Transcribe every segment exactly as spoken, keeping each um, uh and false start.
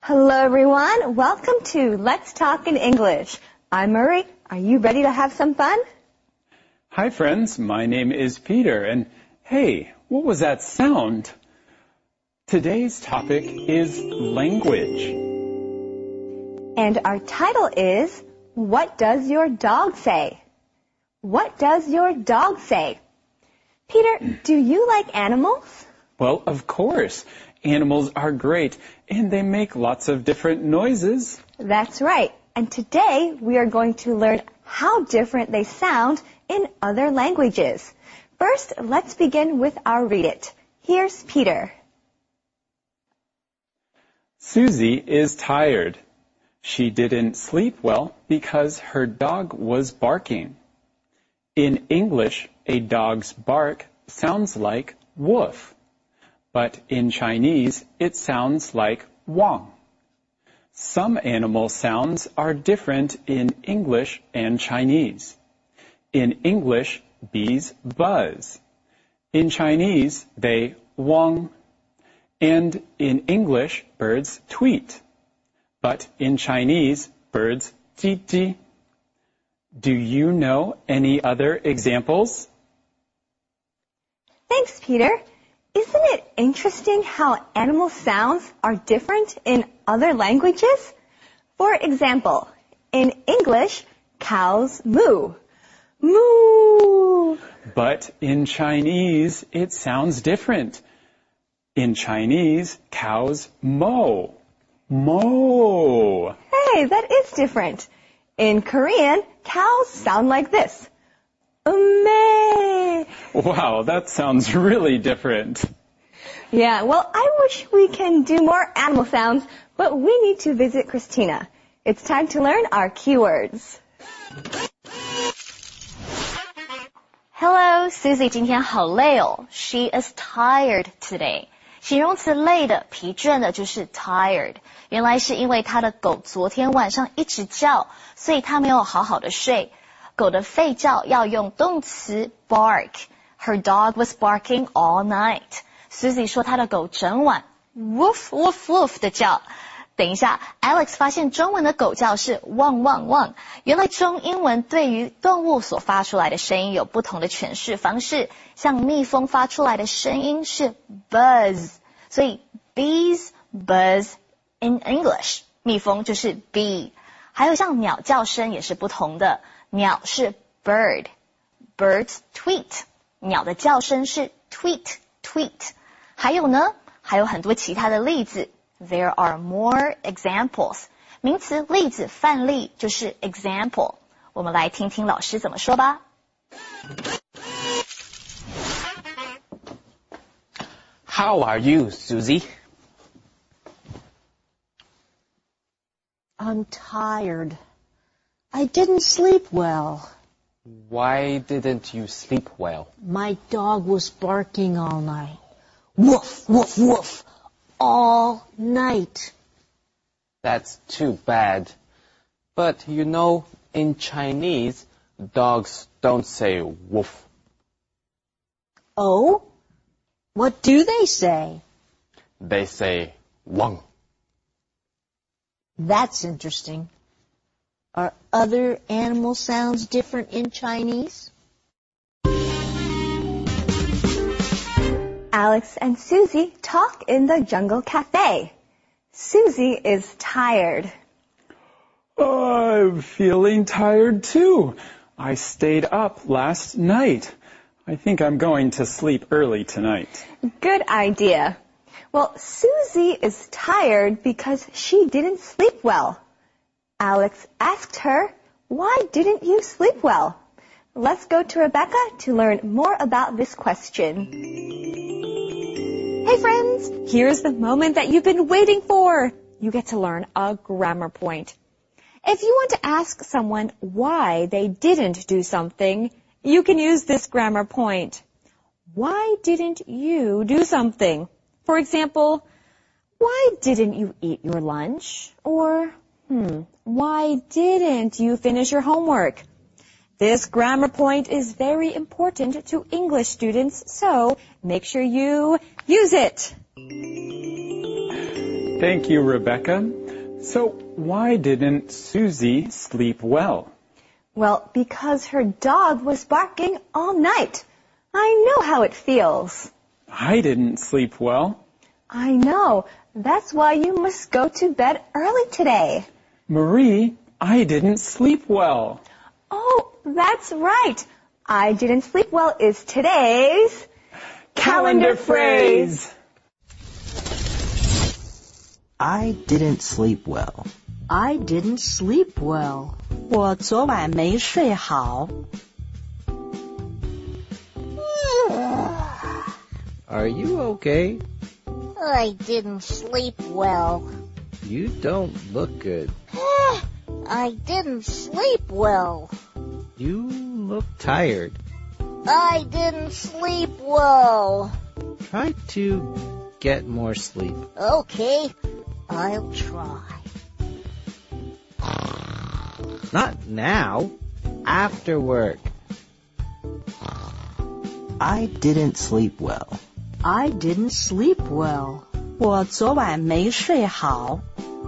Hello everyone, welcome to Let's Talk in English. I'm Murray. Are you ready to have some fun? Hi friends, my name is Peter, and hey, what was that sound? Today's topic is language. And our title is, What Does Your Dog Say? What does your dog say? Peter, do you like animals? Well, of course. Animals are great, and they make lots of different noises. That's right. And today we are going to learn how different they sound in other languages. First, let's begin with our Read It. Here's Peter. Susie is tired. She didn't sleep well because her dog was barking. In English, a dog's bark sounds like woof. But in Chinese, it sounds like wang. Some animal sounds are different in English and Chinese. In English, bees buzz. In Chinese, they wang. And in English, birds tweet. But in Chinese, birds ji ji. Do you know any other examples? Thanks, Peter. Isn't it interesting how animal sounds are different in other languages? For example, in English, cows moo. Moo! But in Chinese, it sounds different. In Chinese, cows moo. Moo! Hey, that is different. In Korean, cows sound like this. Umme. Wow, that sounds really different. Yeah, well, I wish we can do more animal sounds, but we need to visit Christina. It's time to learn our keywords. Hello, Susie 今天好累哦。She is tired today. 形容词累的、疲倦的就是 tired。原来是因为她的狗昨天晚上一直叫，所以她没有好好的睡。狗的吠叫要用动词 bark. Her dog was barking all night. Susie 说她的狗整晚 woof woof woof 的叫。等一下 Alex 发现中文的狗叫是汪汪汪。原来中英文对于动物所发出来的声音有不同的诠释方式。像蜜蜂发出来的声音是 buzz. 所以 bees buzz in English. 蜜蜂就是 bee. 还有像鸟叫声也是不同的。鸟是 bird. Birds tweet. 鸟的叫声是 tweet, tweet. 还有呢，还有很多其他的例子。There are more examples. 名词例子范例就是 example. 我们来听听老师怎么说吧。 How are you, Susie? I'm tired. I didn't sleep well. Why didn't you sleep well? My dog was barking all night. Woof, woof, woof. All night. That's too bad. But you know, in Chinese, dogs don't say woof. Oh? What do they say? They say wang. That's interesting. Are other animal sounds different in Chinese? Alex and Susie talk in the Jungle Cafe. Susie is tired. I'm feeling tired too. I stayed up last night. I think I'm going to sleep early tonight. Good idea. Well, Susie is tired because she didn't sleep well. Alex asked her, why didn't you sleep well? Let's go to Rebecca to learn more about this question. Hey friends, here's the moment that you've been waiting for. You get to learn a grammar point. If you want to ask someone why they didn't do something, you can use this grammar point. Why didn't you do something? For example, why didn't you eat your lunch? Or, hmm, why didn't you finish your homework? This grammar point is very important to English students, so make sure you use it. Thank you, Rebecca. So, why didn't Susie sleep well? Well, because her dog was barking all night. I know how it feels. I didn't sleep well. I know. That's why you must go to bed early today. Marie, I didn't sleep well. Oh, that's right. I didn't sleep well is today's calendar phrase. I didn't sleep well. I didn't sleep well. 我昨晚没睡好。 Are you okay? I didn't sleep well. You don't look good. I didn't sleep well. You look tired. I didn't sleep well. Try to get more sleep. Okay, I'll try. Not now. After work. I didn't sleep well. I didn't sleep well. 我昨晚没睡好。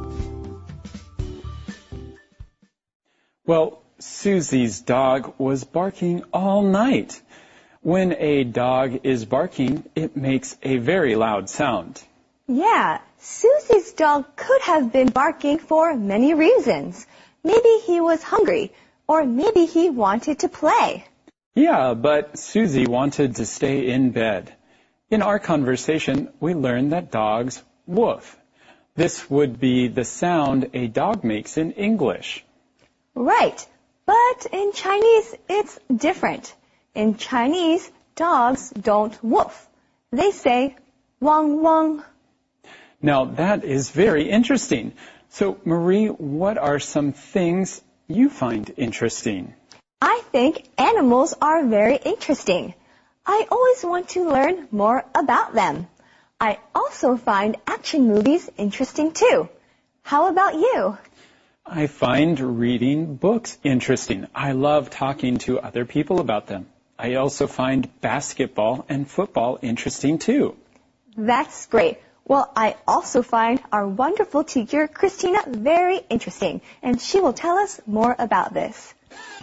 Well, Susie's dog was barking all night. When a dog is barking, it makes a very loud sound. Yeah, Susie's dog could have been barking for many reasons. Maybe he was hungry, or maybe he wanted to play. Yeah, but Susie wanted to stay in bed. In our conversation, we learned that dogs woof. This would be the sound a dog makes in English. Right, but in Chinese, it's different. In Chinese, dogs don't woof. They say, wang wang. Now, that is very interesting. So, Marie, what are some things you find interesting? I think animals are very interesting. I always want to learn more about them. I also find action movies interesting too. How about you? I find reading books interesting. I love talking to other people about them. I also find basketball and football interesting too. That's great. Well, I also find our wonderful teacher, Christina, very interesting, and she will tell us more about this.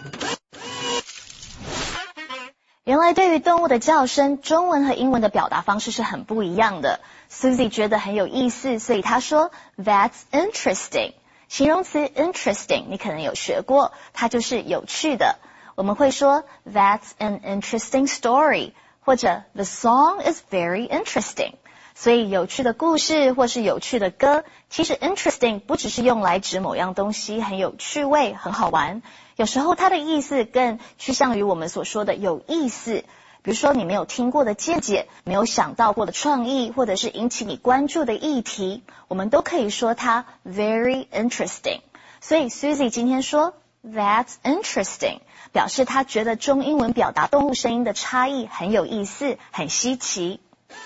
原来对于动物的叫声，中文和英文的表达方式是很不一样的。Susie 觉得很有意思，所以她说 That's interesting。形容词 interesting 你可能有学过，它就是有趣的。我们会说 That's an interesting story， 或者 The song is very interesting。所以有趣的故事或是有趣的歌，其实 interesting 不只是用来指某样东西很有趣味、很好玩，有时候它的意思更趋向于我们所说的有意思。比如说你没有听过的见解，没有想到过的创意，或者是引起你关注的议题，我们都可以说它 very interesting。所以 Susie 今天说 That's interesting， 表示她觉得中英文表达动物声音的差异很有意思，很稀奇。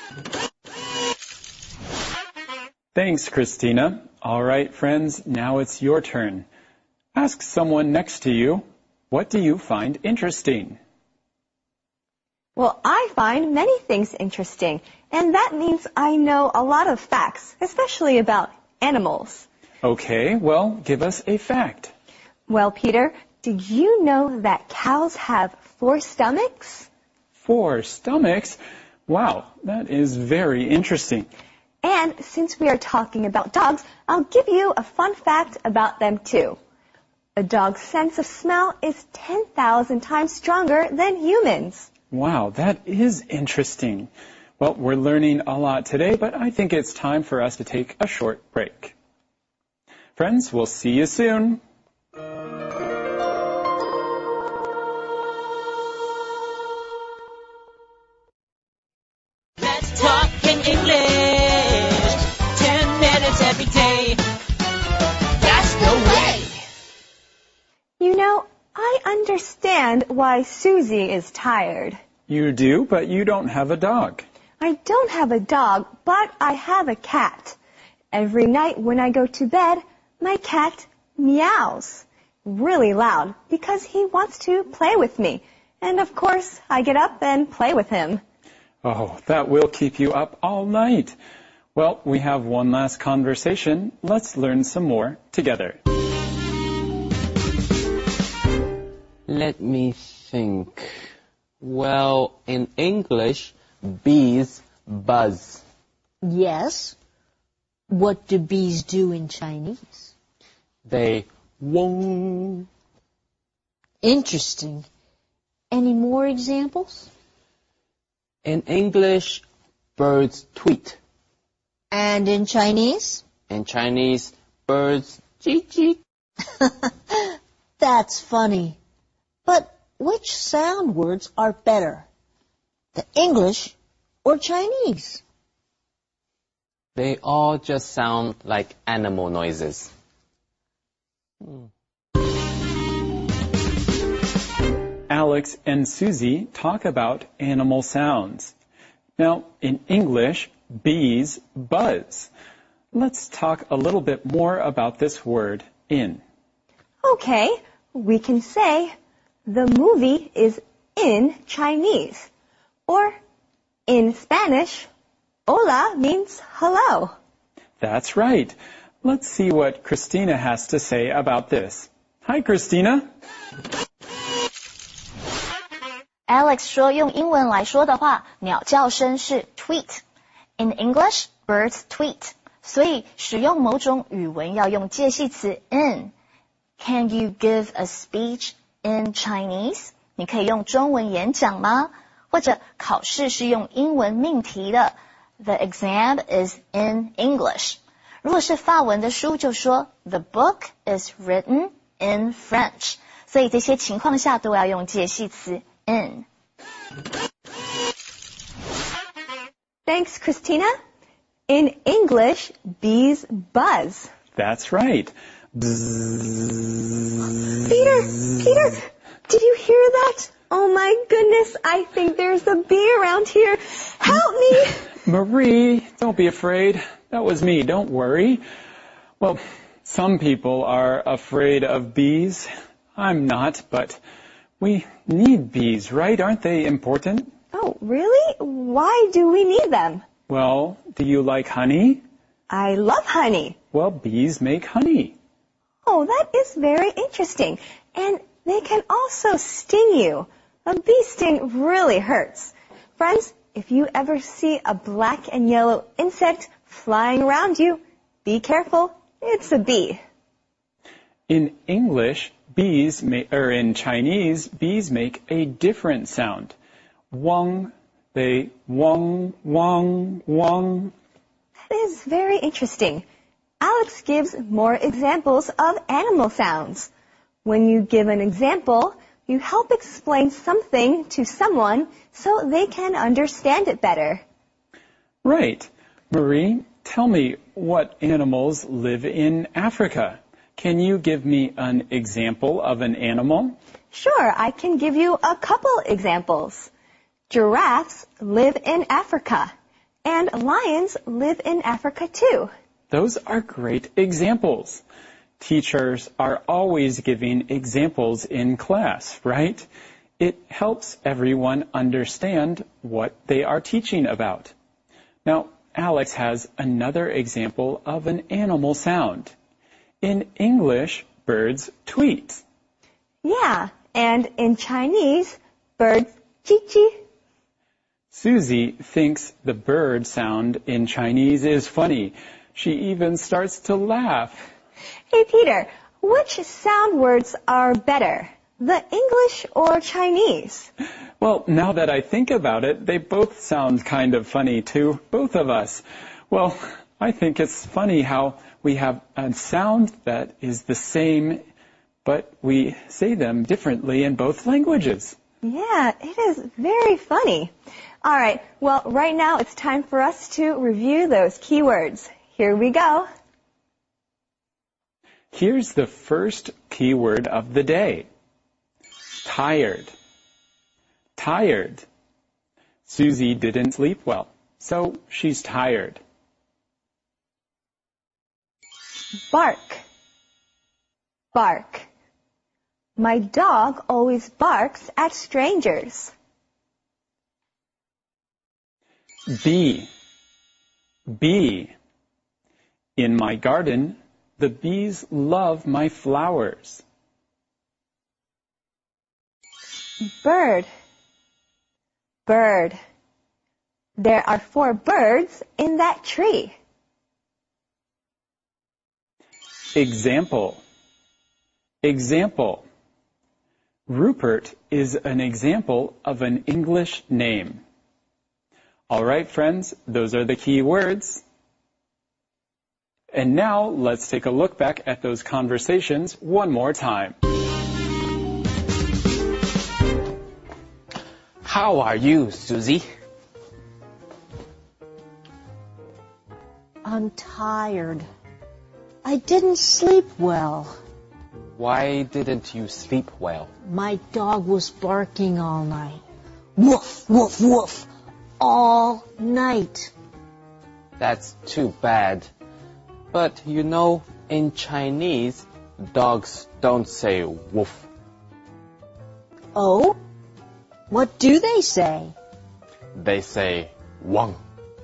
Thanks, Christina. All right, friends, now it's your turn. Ask someone next to you, what do you find interesting? Well, I find many things interesting, and that means I know a lot of facts, especially about animals. Okay, well, give us a fact. Well, Peter, did you know that cows have four stomachs? Four stomachs? Wow, that is very interesting. And since we are talking about dogs, I'll give you a fun fact about them too. A dog's sense of smell is ten thousand times stronger than humans. Wow, that is interesting. Well, we're learning a lot today, but I think it's time for us to take a short break. Friends, we'll see you soon. Let's talk in English. Ten minutes every day. That's the way. You know, I understand why Susie is tired. You do, but you don't have a dog. I don't have a dog, but I have a cat. Every night when I go to bed, my cat meows really loud because he wants to play with me. And of course, I get up and play with him. Oh, that will keep you up all night. Well, we have one last conversation. Let's learn some more together. Let me think. Well, in English, bees buzz. Yes. What do bees do in Chinese? They wong. Interesting. Any more examples? In English, birds tweet. And in Chinese? In Chinese, birds cheep cheep. That's funny. But which sound words are better? The English or Chinese? They all just sound like animal noises. Hmm. Alex and Susie talk about animal sounds. Now, in English, bees buzz. Let's talk a little bit more about this word, in. Okay, we can say the movie is in Chinese. Or in Spanish, hola means hello. That's right. Let's see what Christina has to say about this. Hi, Christina. Alex 说，用英文来说的话，鸟叫声是 tweet。In English, birds tweet. 所以使用某种语文要用介系词 in. Can you give a speech in Chinese? 你可以用中文演讲吗？或者考试是用英文命题的 The exam is in English. 如果是法文的书就说 The book is written in French. 所以这些情况下都要用介系词 in. Thanks, Christina. In English, bees buzz. That's right. Peter, Peter, did you hear that? Oh my goodness, I think there's a bee around here. Help me! Marie, don't be afraid. That was me, don't worry. Well, some people are afraid of bees. I'm not, but we need bees, right? Aren't they important? Oh, really? Why do we need them? Well, do you like honey? I love honey. Well, bees make honey. Oh, that is very interesting. And they can also sting you. A bee sting really hurts. Friends, if you ever see a black and yellow insect flying around you, be careful. It's a bee. In English, bees make, or in Chinese, bees make a different sound. Wong, they wong, wong, wong. That is very interesting. Alex gives more examples of animal sounds. When you give an example, you help explain something to someone so they can understand it better. Right. Marie, tell me what animals live in Africa. Can you give me an example of an animal? Sure, I can give you a couple examples. Giraffes live in Africa, and lions live in Africa too. Those are great examples. Teachers are always giving examples in class, right? It helps everyone understand what they are teaching about. Now, Alex has another example of an animal sound. In English, birds tweet. Yeah, and in Chinese, birds chi-chi. Susie thinks the bird sound in Chinese is funny. She even starts to laugh. Hey, Peter, which sound words are better, the English or Chinese? Well, now that I think about it, they both sound kind of funny to both of us. Well, I think it's funny how we have a sound that is the same, but we say them differently in both languages. Yeah, it is very funny. All right, well, right now it's time for us to review those keywords. Here we go. Here's the first keyword of the day. Tired. Tired. Susie didn't sleep well, so she's tired. Bark. Bark. My dog always barks at strangers. Bee. Bee. In my garden, the bees love my flowers. Bird. Bird. There are four birds in that tree. Example. Example. Rupert is an example of an English name. All right, friends, those are the key words. And now let's take a look back at those conversations one more time. How are you, Susie? I'm tired. I didn't sleep well. Why didn't you sleep well? My dog was barking all night. Woof, woof, woof. All night. That's too bad. But you know, in Chinese, dogs don't say woof. Oh? What do they say? They say wang.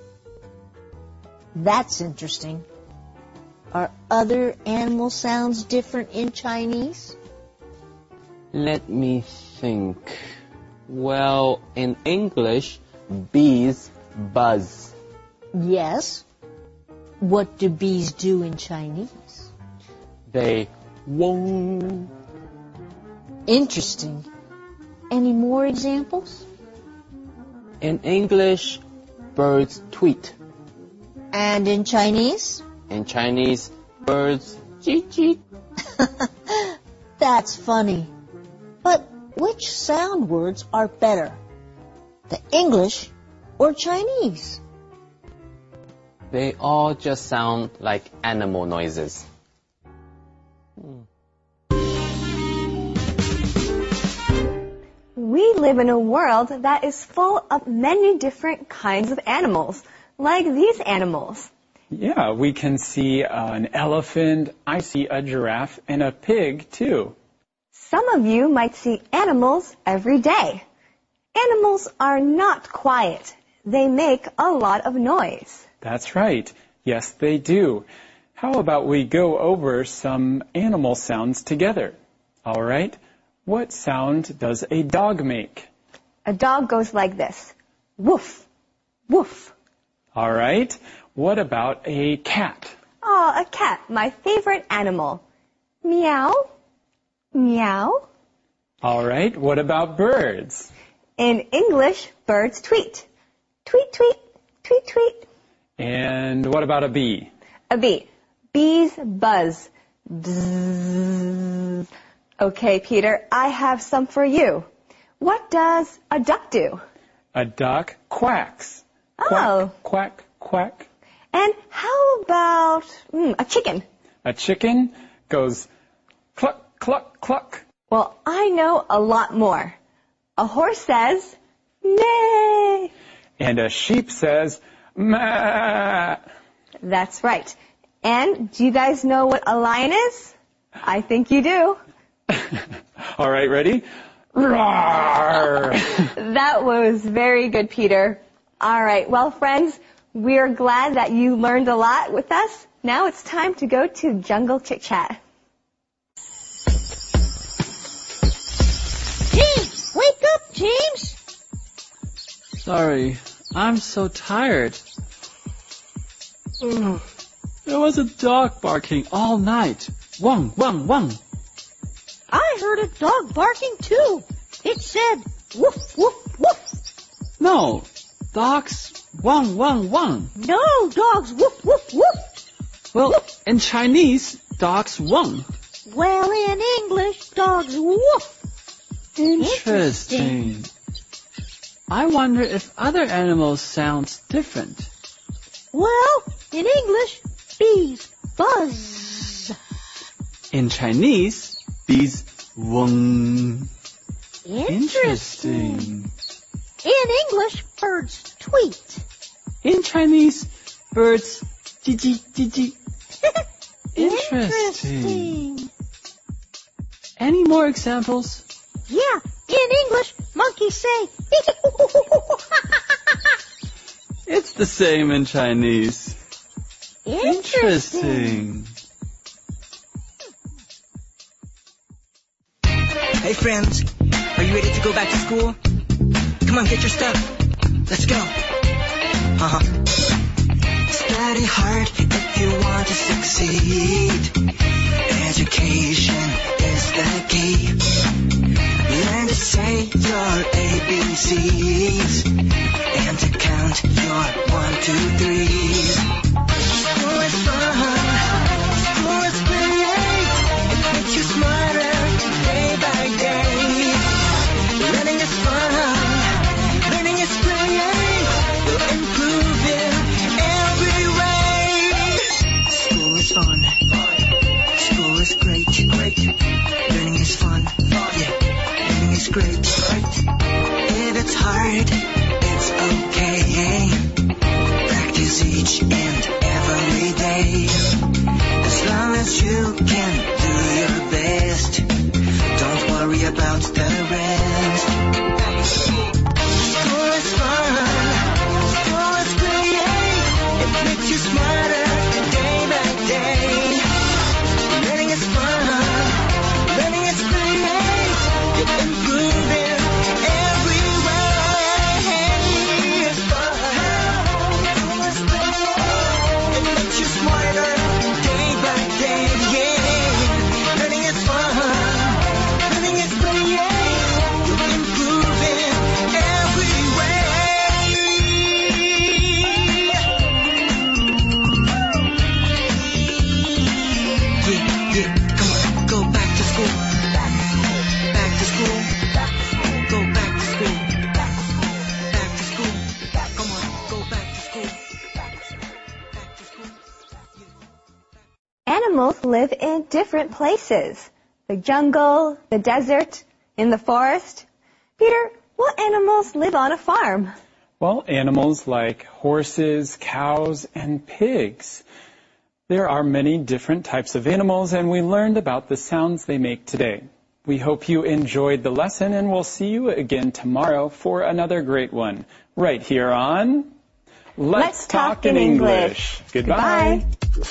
That's interesting. Are other animal sounds different in Chinese? Let me think. Well, in English, bees buzz. Yes. What do bees do in Chinese? They wong. Interesting. Any more examples? In English, birds tweet. And in Chinese? In Chinese, birds cheep cheep. That's funny. But which sound words are better? The English or Chinese? They all just sound like animal noises. We live in a world that is full of many different kinds of animals, like these animals. Yeah, we can see uh, an elephant, I see a giraffe, and a pig too. Some of you might see animals every day. Animals are not quiet. They make a lot of noise. That's right. Yes, they do. How about we go over some animal sounds together? All right. What sound does a dog make? A dog goes like this. Woof, woof. All right. What about a cat? Oh, a cat, my favorite animal. Meow, meow. All right. What about birds? In English, birds tweet. Tweet, tweet, tweet, tweet. And what about a bee? A bee. Bees buzz. Bzzz. Okay, Peter, I have some for you. What does a duck do? A duck quacks. Quack, Oh. quack, quack. And how about mm, a chicken? A chicken goes cluck, cluck, cluck. Well, I know a lot more. A horse says, neigh. And a sheep says, meh. That's right. And do you guys know what a lion is? I think you do. All right, ready? Roar! That was very good, Peter. All right. Well, friends, we're glad that you learned a lot with us. Now it's time to go to Jungle Chit Chat. James, wake up, James. Sorry, I'm so tired. Ugh. There was a dog barking all night. Wong, wong, wong. I heard a dog barking too. It said, woof, woof, woof. No, dogs wong, wong, wong. No, dogs woof, woof, woof. Well, in Chinese, dogs wong. Well, in English, dogs woof. Interesting. I wonder if other animals sound different. Well, in English, bees buzz. In Chinese, bees wong. Interesting. In English, birds tweet. In Chinese, birds jiji jiji. Interesting. Any more examples? Yeah, in English, monkeys say. It's the same in Chinese. Interesting. Hey friends, are you ready to go back to school? Come on, get your stuff. Let's go. Uh-huh. Study hard if you want to succeed. Education is the key. Learn to say your A B Cs and to count your one, two, threes. School is fun. School is great. It makes you smarter day by day. Learning is fun. Learning is great. You'll improve in every way. School is fun. School is great. Great. Learning is fun. Yeah. Learning is great. If it's hard, it's okay. Practice each and every day. As long as you can do your best, don't worry about the rest. School is fun. School is great. It makes you smarter day by day. Learning is fun. Learning is great. You'll improve in every way. It's fun. School is great. It makes you smarter day by day. Yeah. Learning is fun. Learning is great. You'll improve in every way. Yeah, yeah, come on, go back to school. Back to school. Go back to school. Back to school. Come on, go back to school. Back to school. Animals live in different places. The jungle, the desert, in the forest. Peter, what animals live on a farm? Well, animals like horses, cows, and pigs. There are many different types of animals, and we learned about the sounds they make today. We hope you enjoyed the lesson, and we'll see you again tomorrow for another great one, right here on Let's, Talk in English. Goodbye. Goodbye.